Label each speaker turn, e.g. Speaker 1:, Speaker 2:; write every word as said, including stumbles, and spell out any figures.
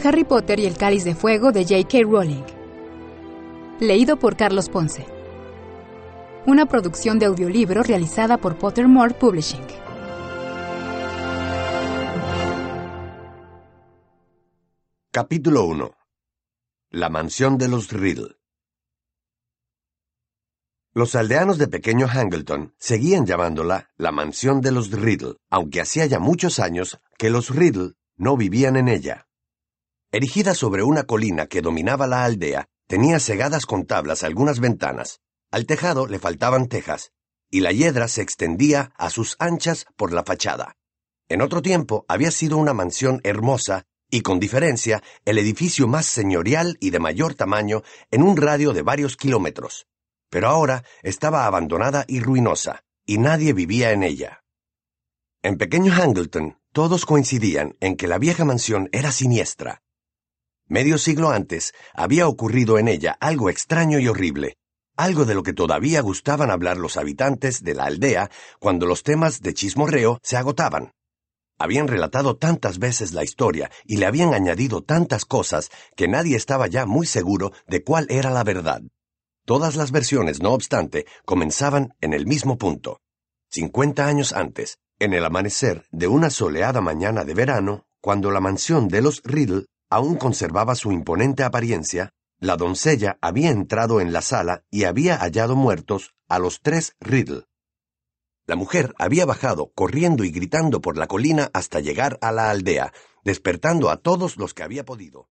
Speaker 1: Harry Potter y el Cáliz de Fuego de J K Rowling. Leído por Carlos Ponce. Una producción de audiolibro realizada por Pottermore Publishing.
Speaker 2: Capítulo uno. La mansión de los Riddle. Los aldeanos de pequeño Hangleton seguían llamándola la mansión de los Riddle, aunque hacía ya muchos años que los Riddle no vivían en ella. Erigida sobre una colina que dominaba la aldea, tenía cegadas con tablas algunas ventanas. Al tejado le faltaban tejas, y la hiedra se extendía a sus anchas por la fachada. En otro tiempo había sido una mansión hermosa y, con diferencia, el edificio más señorial y de mayor tamaño en un radio de varios kilómetros. Pero ahora estaba abandonada y ruinosa, y nadie vivía en ella. En pequeño Hangleton, todos coincidían en que la vieja mansión era siniestra. Medio siglo antes había ocurrido en ella algo extraño y horrible, algo de lo que todavía gustaban hablar los habitantes de la aldea cuando los temas de chismorreo se agotaban. Habían relatado tantas veces la historia y le habían añadido tantas cosas que nadie estaba ya muy seguro de cuál era la verdad. Todas las versiones, no obstante, comenzaban en el mismo punto. Cincuenta años antes, en el amanecer de una soleada mañana de verano, cuando la mansión de los Riddle aún conservaba su imponente apariencia, la doncella había entrado en la sala y había hallado muertos a los tres Riddle. La mujer había bajado corriendo y gritando por la colina hasta llegar a la aldea, despertando a todos los que había podido.